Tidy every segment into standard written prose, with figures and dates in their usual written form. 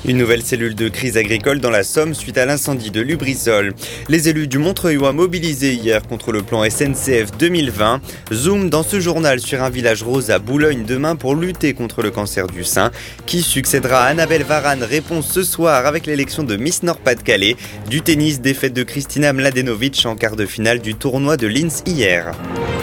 Une nouvelle cellule de crise agricole dans la Somme suite à l'incendie de Lubrizol. Les élus du Montreuilois mobilisés hier contre le plan SNCF 2020. Zoom dans ce journal sur un village rose à Boulogne demain pour lutter contre le cancer du sein. Qui succédera à Annabelle Varane? Réponse ce soir avec l'élection de Miss Nord-Pas-de-Calais. Du tennis, défaite de Kristina Mladenovic en quart de finale du tournoi de Linz hier.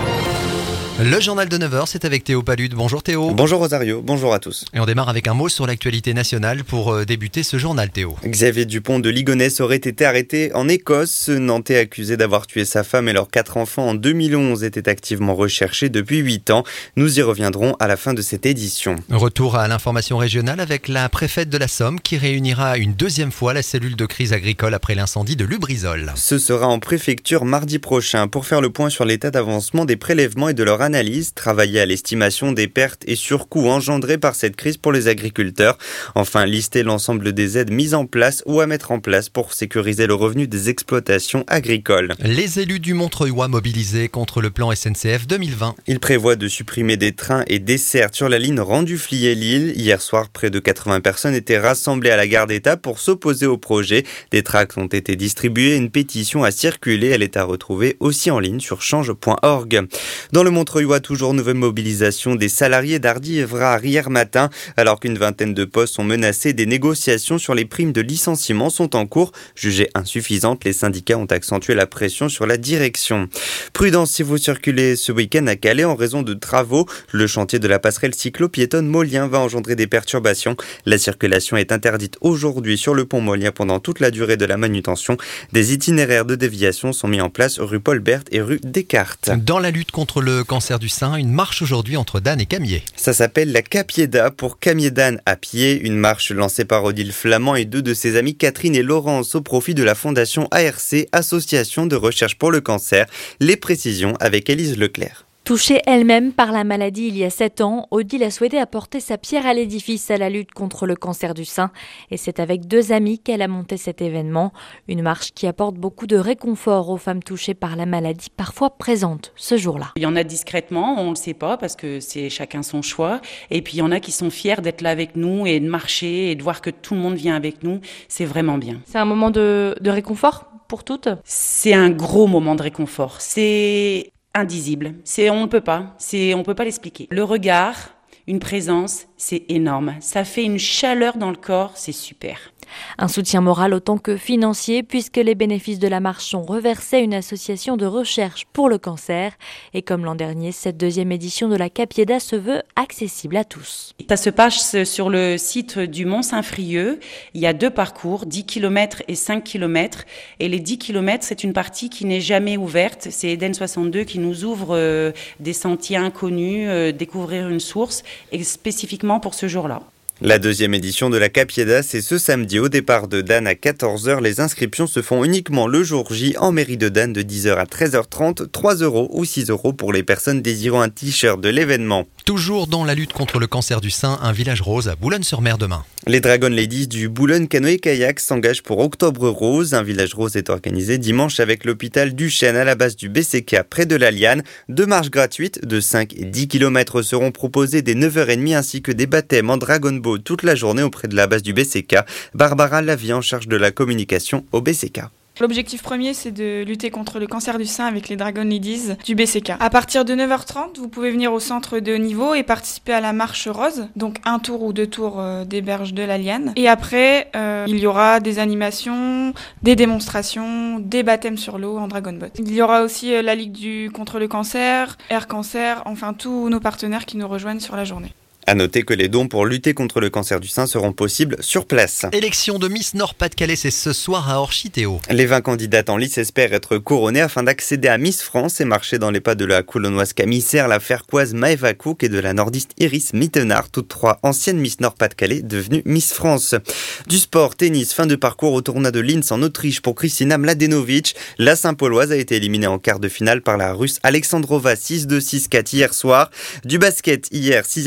Le journal de 9h, c'est avec Théo Palude. Bonjour Théo. Bonjour Rosario, bonjour à tous. Et on démarre avec un mot sur l'actualité nationale pour débuter ce journal, Théo. Xavier Dupont de Ligonnès aurait été arrêté en Écosse. Ce Nantais accusé d'avoir tué sa femme et leurs 4 enfants en 2011 était activement recherché depuis 8 ans. Nous y reviendrons à la fin de cette édition. Retour à l'information régionale avec la préfète de la Somme qui réunira une deuxième fois la cellule de crise agricole après l'incendie de Lubrizol. Ce sera en préfecture mardi prochain pour faire le point sur l'état d'avancement des prélèvements et de leur analyse, travailler à l'estimation des pertes et surcoûts engendrés par cette crise pour les agriculteurs. Enfin, lister l'ensemble des aides mises en place ou à mettre en place pour sécuriser le revenu des exploitations agricoles. Les élus du Montreuilois mobilisés contre le plan SNCF 2020. Ils prévoient de supprimer des trains et dessertes sur la ligne Renduflier-Lille. Hier soir, près de 80 personnes étaient rassemblées à la gare d'État pour s'opposer au projet. Des tracts ont été distribués et une pétition a circulé. Elle est à retrouver aussi en ligne sur change.org. Dans le Montreuilois, toujours nouvelle mobilisation des salariés d'Hardy-Évrard hier matin. Alors qu'une vingtaine de postes sont menacés, des négociations sur les primes de licenciement sont en cours. Jugées insuffisantes, les syndicats ont accentué la pression sur la direction. Prudence si vous circulez ce week-end à Calais en raison de travaux. Le chantier de la passerelle cyclo-piétonne Molien va engendrer des perturbations. La circulation est interdite aujourd'hui sur le pont Molien pendant toute la durée de la manutention. Des itinéraires de déviation sont mis en place rue Paul Bert et rue Descartes. Dans la lutte contre le cancer du sein, une marche aujourd'hui entre Dan et Camier. Ça s'appelle la Capieda pour Camier-Dan à pied. Une marche lancée par Odile Flamand et 2 de ses amies Catherine et Laurence au profit de la fondation ARC, Association de recherche pour le cancer. Les précisions avec Élise Leclerc. Touchée elle-même par la maladie il y a 7 ans, Odile a souhaité apporter sa pierre à l'édifice à la lutte contre le cancer du sein. Et c'est avec 2 amis qu'elle a monté cet événement. Une marche qui apporte beaucoup de réconfort aux femmes touchées par la maladie, parfois présentes ce jour-là. Il y en a discrètement, on ne le sait pas parce que c'est chacun son choix. Et puis il y en a qui sont fiers d'être là avec nous et de marcher et de voir que tout le monde vient avec nous. C'est vraiment bien. C'est un moment de réconfort pour toutes ? C'est un gros moment de réconfort. C'est indisible. On ne peut pas l'expliquer. Le regard, une présence, c'est énorme. Ça fait une chaleur dans le corps, c'est super. Un soutien moral autant que financier puisque les bénéfices de la marche sont reversés à une association de recherche pour le cancer. Et comme l'an dernier, cette 2e édition de la Capieda se veut accessible à tous. Ça se passe sur le site du Mont-Saint-Frieux. Il y a 2 parcours, 10 km et 5 km. Et les 10 km, c'est une partie qui n'est jamais ouverte. C'est Eden 62 qui nous ouvre des sentiers inconnus, découvrir une source, et spécifiquement pour ce jour-là. La 2e édition de la Capieda, c'est ce samedi au départ de Dan à 14h. Les inscriptions se font uniquement le jour J en mairie de Dan de 10h à 13h30. 3 € ou 6 € pour les personnes désirant un t-shirt de l'événement. Toujours dans la lutte contre le cancer du sein, un village rose à Boulogne-sur-Mer demain. Les Dragon Ladies du Boulogne Canoë-Kayak s'engagent pour Octobre Rose. Un village rose est organisé dimanche avec l'hôpital Duchesne à la base du BCK près de la Liane. 2 marches gratuites de 5 et 10 km seront proposées dès 9h30 ainsi que des baptêmes en Dragon Boat toute la journée auprès de la base du BCK. Barbara Lavie en charge de la communication au BCK. L'objectif premier, c'est de lutter contre le cancer du sein avec les Dragon Ladies du BCK. À partir de 9h30, vous pouvez venir au centre de haut niveau et participer à la marche rose, donc 1 tour ou 2 tours des berges de la Liane. Et après, il y aura des animations, des démonstrations, des baptêmes sur l'eau en Dragon Boat. Il y aura aussi la Ligue contre le cancer, Air Cancer, enfin tous nos partenaires qui nous rejoignent sur la journée. À noter que les dons pour lutter contre le cancer du sein seront possibles sur place. Élection de Miss Nord-Pas-de-Calais, c'est ce soir à Orchy, Théo. Les 20 candidates en lice espèrent être couronnées afin d'accéder à Miss France et marcher dans les pas de la coulonnoise Camille Serre, la ferquoise Maëva Cook et de la nordiste Iris Mittenard, toutes 3 anciennes Miss Nord-Pas-de-Calais devenues Miss France. Du sport, tennis, fin de parcours au tournoi de Linz en Autriche pour Kristina Mladenovic. La Saint-Pauloise a été éliminée en quart de finale par la Russe Alexandrova 6-2, 6-4 hier soir. Du basket, hier, 6e journée de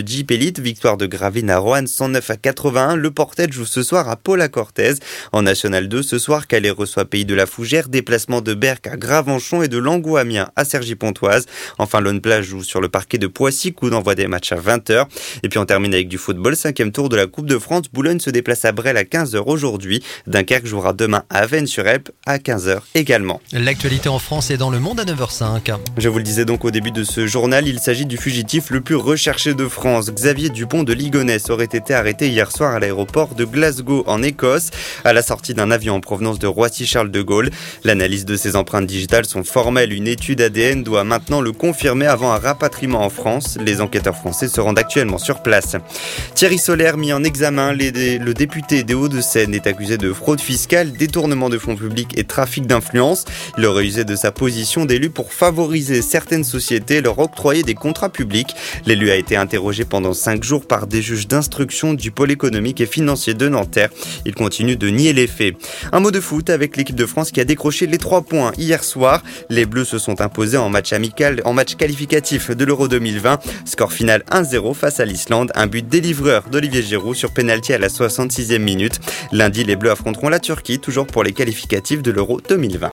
de Jeep Elite, victoire de Gravelines à Roanne 109-81. Le Portel joue ce soir à Paula-Cortez. En National 2, ce soir, Calais reçoit Pays de la Fougère, déplacement de Berck à Gravenchon et de Langot-Amiens à Cergy-Pontoise. Enfin, Lone Plage joue sur le parquet de Poissy, coup d'envoi des matchs à 20h. Et puis on termine avec du football, 5e tour de la Coupe de France. Boulogne se déplace à Bresle à 15h aujourd'hui. Dunkerque jouera demain à Avesnes-sur-Helpe à 15h également. L'actualité en France et dans le monde à 9h05. Je vous le disais donc au début de ce journal, il s'agit du fugitif le plus recherché de France. Xavier Dupont de Ligonnès aurait été arrêté hier soir à l'aéroport de Glasgow en Écosse, à la sortie d'un avion en provenance de Roissy-Charles de Gaulle. L'analyse de ses empreintes digitales sont formelles. Une étude ADN doit maintenant le confirmer avant un rapatriement en France. Les enquêteurs français se rendent actuellement sur place. Thierry Solère mis en examen. Le député des Hauts-de-Seine est accusé de fraude fiscale, détournement de fonds publics et trafic d'influence. Il aurait usé de sa position d'élu pour favoriser certaines sociétés et leur octroyer des contrats publics. L'élu a été interrogé pendant 5 jours par des juges d'instruction du pôle économique et financier de Nanterre. Il continue de nier les faits. Un mot de foot avec l'équipe de France qui a décroché les 3 points hier soir. Les Bleus se sont imposés en match qualificatif de l'Euro 2020. Score final 1-0 face à l'Islande. Un but délivreur d'Olivier Giroud sur pénalty à la 66e minute. Lundi, les Bleus affronteront la Turquie, toujours pour les qualificatifs de l'Euro 2020.